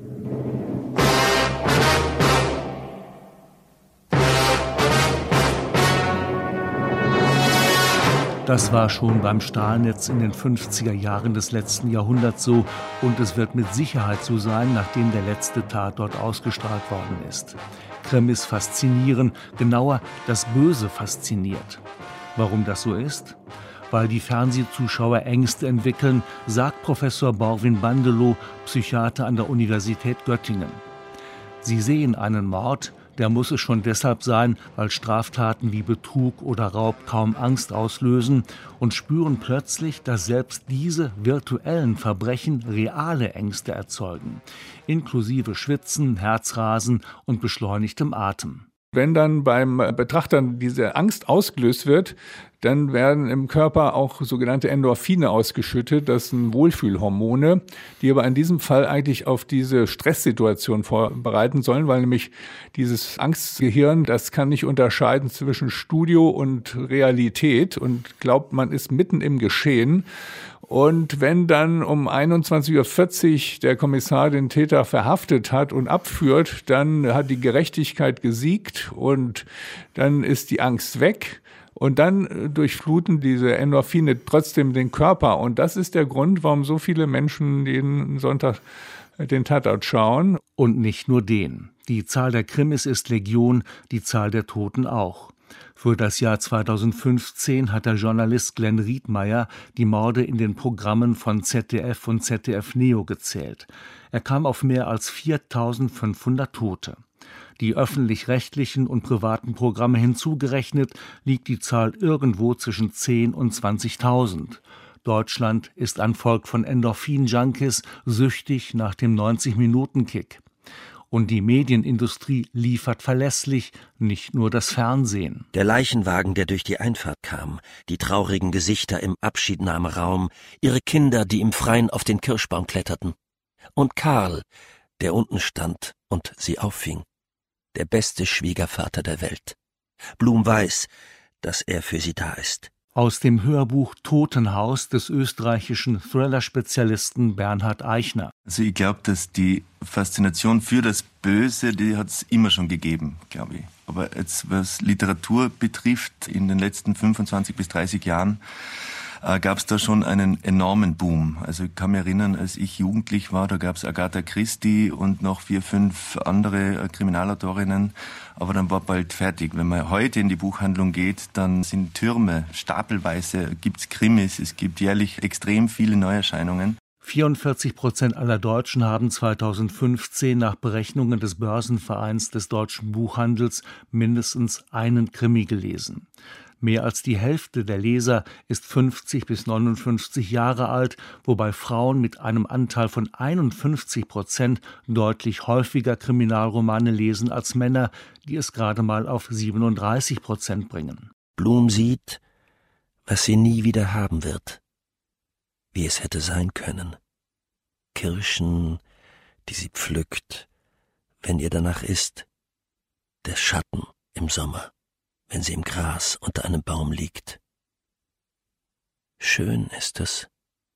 Das war schon beim Stahlnetz in den 50er Jahren des letzten Jahrhunderts so und es wird mit Sicherheit so sein, nachdem der letzte Tatort ausgestrahlt worden ist. Krimis faszinieren, genauer, das Böse fasziniert. Warum das so ist? Weil die Fernsehzuschauer Ängste entwickeln, sagt Professor Borwin Bandelow, Psychiater an der Universität Göttingen. Sie sehen einen Mord, der muss es schon deshalb sein, weil Straftaten wie Betrug oder Raub kaum Angst auslösen und spüren plötzlich, dass selbst diese virtuellen Verbrechen reale Ängste erzeugen, inklusive Schwitzen, Herzrasen und beschleunigtem Atem. Wenn dann beim Betrachter diese Angst ausgelöst wird, dann werden im Körper auch sogenannte Endorphine ausgeschüttet. Das sind Wohlfühlhormone, die aber in diesem Fall eigentlich auf diese Stresssituation vorbereiten sollen, weil nämlich dieses Angstgehirn, das kann nicht unterscheiden zwischen Studio und Realität und glaubt, man ist mitten im Geschehen. Und wenn dann um 21:40 Uhr der Kommissar den Täter verhaftet hat und abführt, dann hat die Gerechtigkeit gesiegt und dann ist die Angst weg. Und dann durchfluten diese Endorphine trotzdem den Körper. Und das ist der Grund, warum so viele Menschen jeden Sonntag den Tatort schauen. Und nicht nur den. Die Zahl der Krimis ist Legion, die Zahl der Toten auch. Für das Jahr 2015 hat der Journalist Glenn Riedmeier die Morde in den Programmen von ZDF und ZDF Neo gezählt. Er kam auf mehr als 4.500 Tote. Die öffentlich-rechtlichen und privaten Programme hinzugerechnet liegt die Zahl irgendwo zwischen 10.000 und 20.000. Deutschland ist ein Volk von Endorphin-Junkies, süchtig nach dem 90-Minuten-Kick. Und die Medienindustrie liefert verlässlich, nicht nur das Fernsehen. Der Leichenwagen, der durch die Einfahrt kam, die traurigen Gesichter im Abschiednahmeraum, ihre Kinder, die im Freien auf den Kirschbaum kletterten. Und Karl, der unten stand und sie auffing. Der beste Schwiegervater der Welt. Blum weiß, dass er für sie da ist. Aus dem Hörbuch Totenhaus des österreichischen Thriller-Spezialisten Bernhard Eichner. Also ich glaube, dass die Faszination für das Böse, die hat es immer schon gegeben, glaube ich. Aber jetzt, was Literatur betrifft, in den letzten 25 bis 30 Jahren, gab es da schon einen enormen Boom. Also ich kann mich erinnern, als ich jugendlich war, da gab es Agatha Christie und noch 4, 5 andere Kriminalautorinnen. Aber dann war bald fertig. Wenn man heute in die Buchhandlung geht, dann sind Türme, stapelweise gibt's Krimis, es gibt jährlich extrem viele Neuerscheinungen. 44% aller Deutschen haben 2015 nach Berechnungen des Börsenvereins des deutschen Buchhandels mindestens einen Krimi gelesen. Mehr als die Hälfte der Leser ist 50 bis 59 Jahre alt, wobei Frauen mit einem Anteil von 51% deutlich häufiger Kriminalromane lesen als Männer, die es gerade mal auf 37% bringen. Blum sieht, was sie nie wieder haben wird, wie es hätte sein können. Kirschen, die sie pflückt, wenn ihr danach ist, der Schatten im Sommer, wenn sie im Gras unter einem Baum liegt. Schön ist es.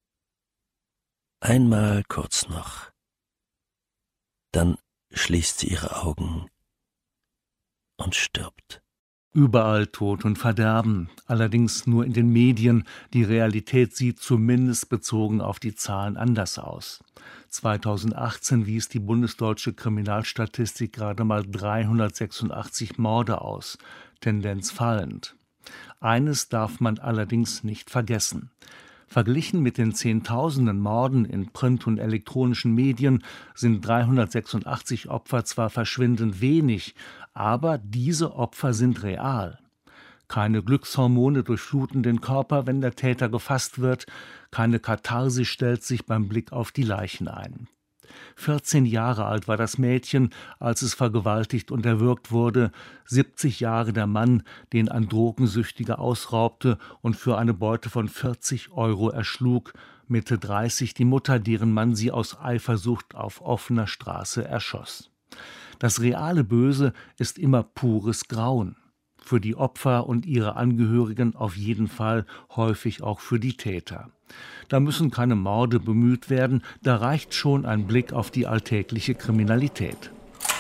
Einmal kurz noch. Dann schließt sie ihre Augen und stirbt. Überall Tod und Verderben, allerdings nur in den Medien. Die Realität sieht zumindest bezogen auf die Zahlen anders aus. 2018 wies die bundesdeutsche Kriminalstatistik gerade mal 386 Morde aus, Tendenz fallend. Eines darf man allerdings nicht vergessen. Verglichen mit den Zehntausenden Morden in Print- und elektronischen Medien sind 386 Opfer zwar verschwindend wenig, aber diese Opfer sind real. Keine Glückshormone durchfluten den Körper, wenn der Täter gefasst wird, keine Katharsis stellt sich beim Blick auf die Leichen ein. 14 Jahre alt war das Mädchen, als es vergewaltigt und erwürgt wurde, 70 Jahre der Mann, den ein Drogensüchtiger ausraubte und für eine Beute von 40 € erschlug, Mitte 30 die Mutter, deren Mann sie aus Eifersucht auf offener Straße erschoss. Das reale Böse ist immer pures Grauen. Für die Opfer und ihre Angehörigen auf jeden Fall, häufig auch für die Täter. Da müssen keine Morde bemüht werden, da reicht schon ein Blick auf die alltägliche Kriminalität.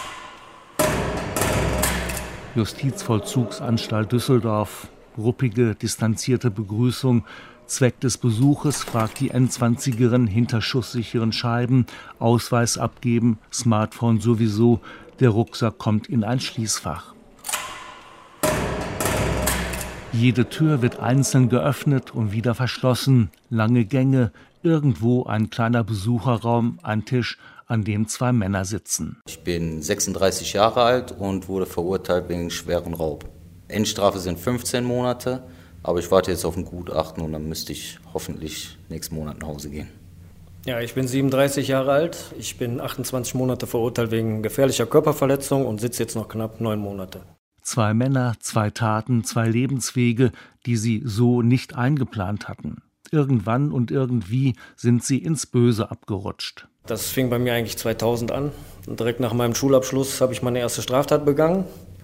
Justizvollzugsanstalt Düsseldorf, ruppige, distanzierte Begrüßung. Zweck des Besuches fragt die N20erin hinter schusssicheren Scheiben, Ausweis abgeben, Smartphone sowieso, der Rucksack kommt in ein Schließfach. Jede Tür wird einzeln geöffnet und wieder verschlossen, lange Gänge, irgendwo ein kleiner Besucherraum, ein Tisch, an dem 2 Männer sitzen. Ich bin 36 Jahre alt und wurde verurteilt wegen schweren Raub. Endstrafe sind 15 Monate, aber ich warte jetzt auf ein Gutachten und dann müsste ich hoffentlich nächsten Monat nach Hause gehen. Ja, ich bin 37 Jahre alt. Ich bin 28 Monate verurteilt wegen gefährlicher Körperverletzung und sitze jetzt noch knapp 9 Monate. 2 Männer, 2 Taten, 2 Lebenswege, die sie so nicht eingeplant hatten. Irgendwann und irgendwie sind sie ins Böse abgerutscht. Das fing bei mir eigentlich 2000 an. Und direkt nach meinem Schulabschluss habe ich meine erste Straftat begangen.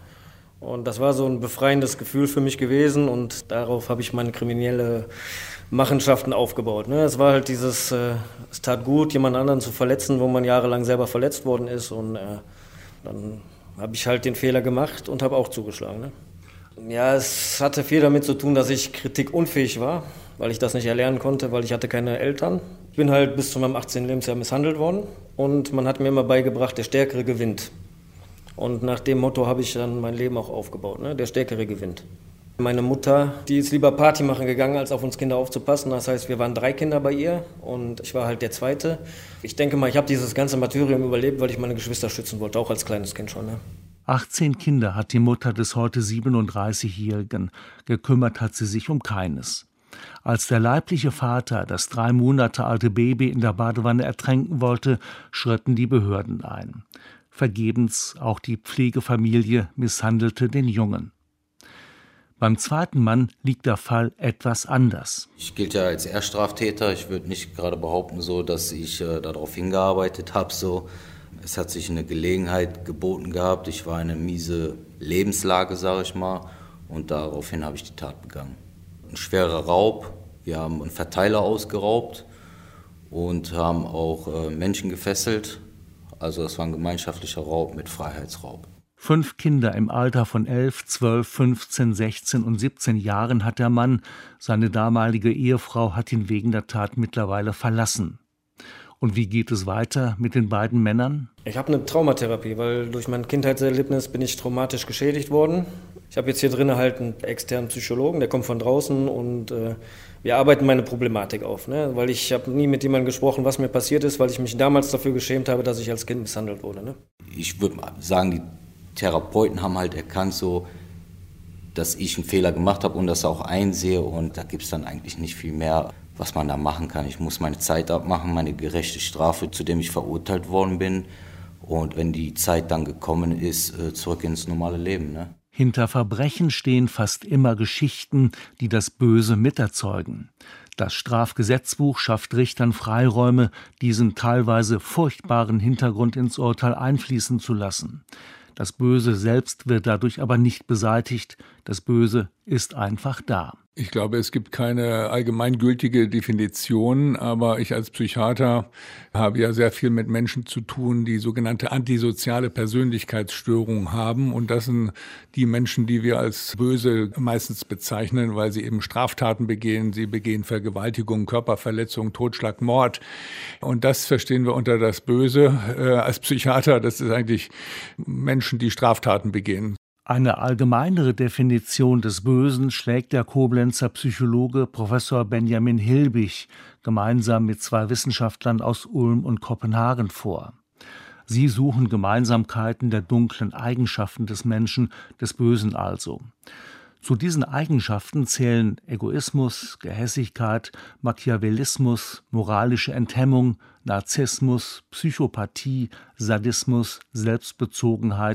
Und das war so ein befreiendes Gefühl für mich gewesen. Und darauf habe ich meine kriminelle Machenschaften aufgebaut. Es war halt dieses, es tat gut, jemand anderen zu verletzen, wo man jahrelang selber verletzt worden ist. Und dann habe ich halt den Fehler gemacht und habe auch zugeschlagen. Ja, es hatte viel damit zu tun, dass ich kritikunfähig war, weil ich das nicht erlernen konnte, weil ich hatte keine Eltern. Ich bin halt bis zu meinem 18. Lebensjahr misshandelt worden und man hat mir immer beigebracht, der Stärkere gewinnt. Und nach dem Motto habe ich dann mein Leben auch aufgebaut, der Stärkere gewinnt. Meine Mutter, die ist lieber Party machen gegangen, als auf uns Kinder aufzupassen. Das heißt, wir waren 3 Kinder bei ihr und ich war halt der Zweite. Ich denke mal, ich habe dieses ganze Martyrium überlebt, weil ich meine Geschwister schützen wollte, auch als kleines Kind schon. 18 Kinder hat die Mutter des heute 37-Jährigen. Gekümmert hat sie sich um keines. Als der leibliche Vater das 3 Monate alte Baby in der Badewanne ertränken wollte, schritten die Behörden ein. Vergebens, auch die Pflegefamilie misshandelte den Jungen. Beim zweiten Mann liegt der Fall etwas anders. Ich gilt ja als Erststraftäter. Ich würde nicht gerade behaupten, so, dass ich darauf hingearbeitet habe. So. Es hat sich eine Gelegenheit geboten gehabt. Ich war in einer miese Lebenslage, sage ich mal. Und daraufhin habe ich die Tat begangen. Ein schwerer Raub. Wir haben einen Verteiler ausgeraubt und haben auch Menschen gefesselt. Also das war ein gemeinschaftlicher Raub mit Freiheitsraub. 5 Kinder im Alter von 11, 12, 15, 16 und 17 Jahren hat der Mann. Seine damalige Ehefrau hat ihn wegen der Tat mittlerweile verlassen. Und wie geht es weiter mit den beiden Männern? Ich habe eine Traumatherapie, weil durch mein Kindheitserlebnis bin ich traumatisch geschädigt worden. Ich habe jetzt hier drin halt einen externen Psychologen, der kommt von draußen und wir arbeiten meine Problematik auf. Weil ich habe nie mit jemandem gesprochen, was mir passiert ist, weil ich mich damals dafür geschämt habe, dass ich als Kind misshandelt wurde. Ich würde sagen, die Therapeuten haben halt erkannt, so, dass ich einen Fehler gemacht habe und das auch einsehe. Und da gibt es dann eigentlich nicht viel mehr, was man da machen kann. Ich muss meine Zeit abmachen, meine gerechte Strafe, zu dem ich verurteilt worden bin. Und wenn die Zeit dann gekommen ist, zurück ins normale Leben. Hinter Verbrechen stehen fast immer Geschichten, die das Böse miterzeugen. Das Strafgesetzbuch schafft Richtern Freiräume, diesen teilweise furchtbaren Hintergrund ins Urteil einfließen zu lassen. Das Böse selbst wird dadurch aber nicht beseitigt. Das Böse ist einfach da. Ich glaube, es gibt keine allgemeingültige Definition, aber ich als Psychiater habe ja sehr viel mit Menschen zu tun, die sogenannte antisoziale Persönlichkeitsstörungen haben. Und das sind die Menschen, die wir als böse meistens bezeichnen, weil sie eben Straftaten begehen. Sie begehen Vergewaltigung, Körperverletzung, Totschlag, Mord. Und das verstehen wir unter das Böse als Psychiater. Das ist eigentlich Menschen, die Straftaten begehen. Eine allgemeinere Definition des Bösen schlägt der Koblenzer Psychologe Professor Benjamin Hilbig gemeinsam mit 2 Wissenschaftlern aus Ulm und Kopenhagen vor. Sie suchen Gemeinsamkeiten der dunklen Eigenschaften des Menschen, des Bösen also. Zu diesen Eigenschaften zählen Egoismus, Gehässigkeit, Machiavellismus, moralische Enthemmung, Narzissmus, Psychopathie, Sadismus, Selbstbezogenheit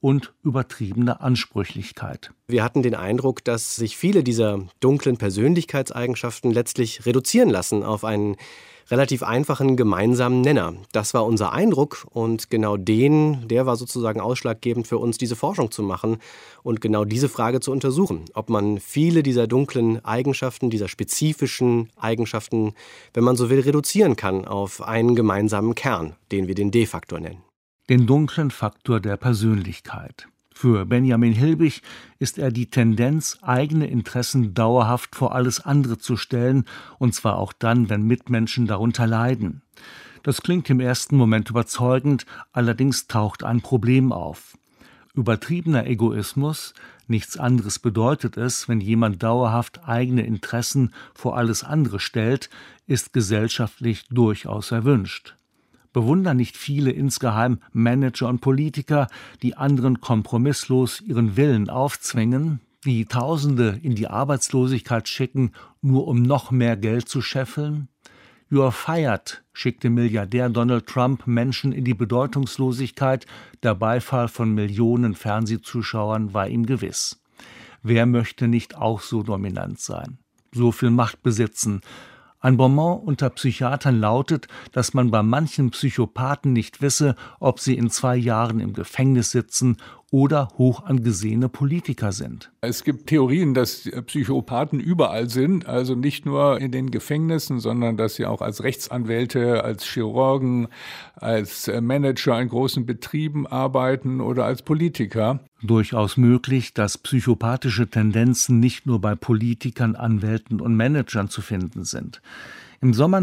und übertriebener Ansprüchlichkeit. Wir hatten den Eindruck, dass sich viele dieser dunklen Persönlichkeitseigenschaften letztlich reduzieren lassen auf einen relativ einfachen gemeinsamen Nenner. Das war unser Eindruck und genau der war sozusagen ausschlaggebend für uns, diese Forschung zu machen und genau diese Frage zu untersuchen, ob man viele dieser dunklen Eigenschaften, dieser spezifischen Eigenschaften, wenn man so will, reduzieren kann auf einen gemeinsamen Kern, den wir den D-Faktor nennen. Den dunklen Faktor der Persönlichkeit. Für Benjamin Hilbig ist er die Tendenz, eigene Interessen dauerhaft vor alles andere zu stellen, und zwar auch dann, wenn Mitmenschen darunter leiden. Das klingt im ersten Moment überzeugend, allerdings taucht ein Problem auf. Übertriebener Egoismus, nichts anderes bedeutet es, wenn jemand dauerhaft eigene Interessen vor alles andere stellt, ist gesellschaftlich durchaus erwünscht. Bewundern nicht viele insgeheim Manager und Politiker, die anderen kompromisslos ihren Willen aufzwingen, die Tausende in die Arbeitslosigkeit schicken, nur um noch mehr Geld zu scheffeln? "You are fired", schickte Milliardär Donald Trump Menschen in die Bedeutungslosigkeit, der Beifall von Millionen Fernsehzuschauern war ihm gewiss. Wer möchte nicht auch so dominant sein, so viel Macht besitzen? Ein Bonmot unter Psychiatern lautet, dass man bei manchen Psychopathen nicht wisse, ob sie in 2 Jahren im Gefängnis sitzen oder hoch angesehene Politiker sind. Es gibt Theorien, dass Psychopathen überall sind, also nicht nur in den Gefängnissen, sondern dass sie auch als Rechtsanwälte, als Chirurgen, als Manager in großen Betrieben arbeiten oder als Politiker. Durchaus möglich, dass psychopathische Tendenzen nicht nur bei Politikern, Anwälten und Managern zu finden sind. Im Sommer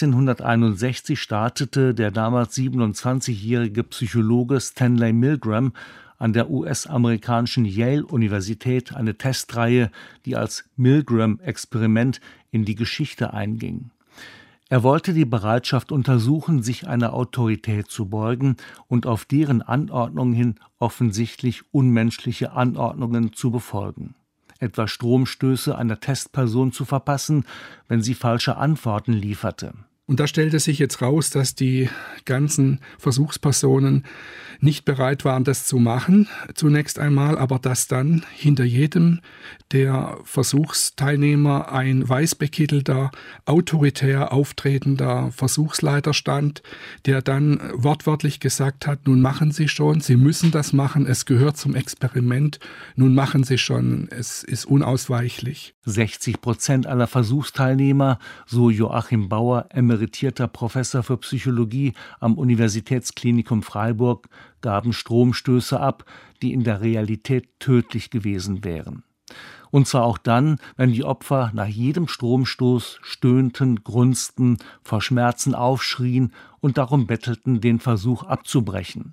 1961 startete der damals 27-jährige Psychologe Stanley Milgram an der US-amerikanischen Yale-Universität eine Testreihe, die als Milgram-Experiment in die Geschichte einging. Er wollte die Bereitschaft untersuchen, sich einer Autorität zu beugen und auf deren Anordnung hin offensichtlich unmenschliche Anordnungen zu befolgen. Etwa Stromstöße einer Testperson zu verpassen, wenn sie falsche Antworten lieferte. Und da stellte sich jetzt raus, dass die ganzen Versuchspersonen nicht bereit waren, das zu machen, zunächst einmal, aber dass dann hinter jedem der Versuchsteilnehmer ein weißbekittelter, autoritär auftretender Versuchsleiter stand, der dann wortwörtlich gesagt hat, nun machen Sie schon, Sie müssen das machen, es gehört zum Experiment, nun machen Sie schon, es ist unausweichlich. 60% aller Versuchsteilnehmer, so Joachim Bauer, emeritierter Professor für Psychologie am Universitätsklinikum Freiburg, gaben Stromstöße ab, die in der Realität tödlich gewesen wären. Und zwar auch dann, wenn die Opfer nach jedem Stromstoß stöhnten, grunzten, vor Schmerzen aufschrien und darum bettelten, den Versuch abzubrechen.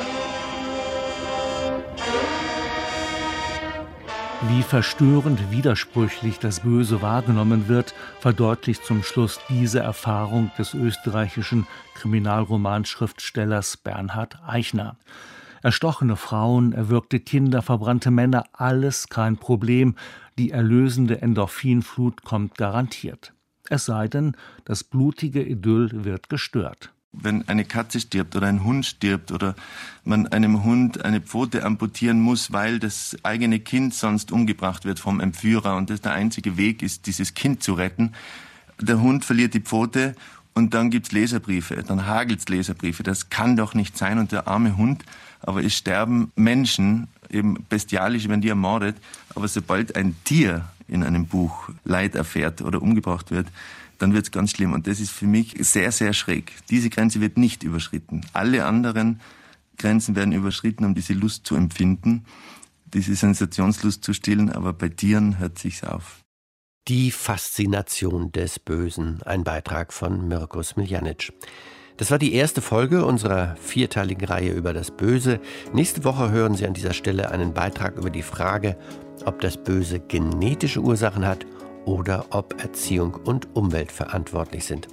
Wie verstörend widersprüchlich das Böse wahrgenommen wird, verdeutlicht zum Schluss diese Erfahrung des österreichischen Kriminalromanschriftstellers Bernhard Eichner. Erstochene Frauen, erwürgte Kinder, verbrannte Männer, alles kein Problem. Die erlösende Endorphinflut kommt garantiert. Es sei denn, das blutige Idyll wird gestört. Wenn eine Katze stirbt oder ein Hund stirbt oder man einem Hund eine Pfote amputieren muss, weil das eigene Kind sonst umgebracht wird vom Entführer und das der einzige Weg ist, dieses Kind zu retten. Der Hund verliert die Pfote und dann gibt's Leserbriefe, dann hagelt's Leserbriefe. Das kann doch nicht sein und der arme Hund. Aber es sterben Menschen, eben bestialisch, wenn die ermordet. Aber sobald ein Tier in einem Buch Leid erfährt oder umgebracht wird, dann wird's ganz schlimm. Und das ist für mich sehr, sehr schräg. Diese Grenze wird nicht überschritten. Alle anderen Grenzen werden überschritten, um diese Lust zu empfinden, diese Sensationslust zu stillen. Aber bei Tieren hört sich's auf. Die Faszination des Bösen, ein Beitrag von Mirko Smiljanic. Das war die erste Folge unserer 4-teiligen Reihe über das Böse. Nächste Woche hören Sie an dieser Stelle einen Beitrag über die Frage, ob das Böse genetische Ursachen hat oder ob Erziehung und Umwelt verantwortlich sind.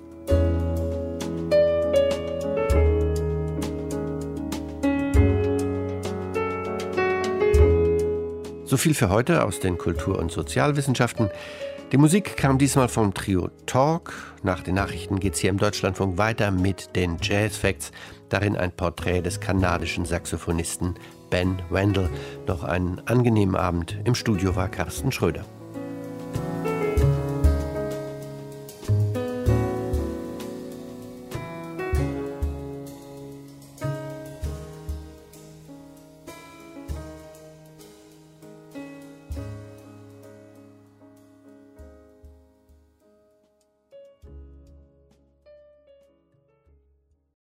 So viel für heute aus den Kultur- und Sozialwissenschaften. Die Musik kam diesmal vom Trio Talk. Nach den Nachrichten geht's hier im Deutschlandfunk weiter mit den Jazz Facts. darin ein Porträt des kanadischen Saxophonisten Ben Wendell. Noch einen angenehmen Abend. Im Studio war Carsten Schröder.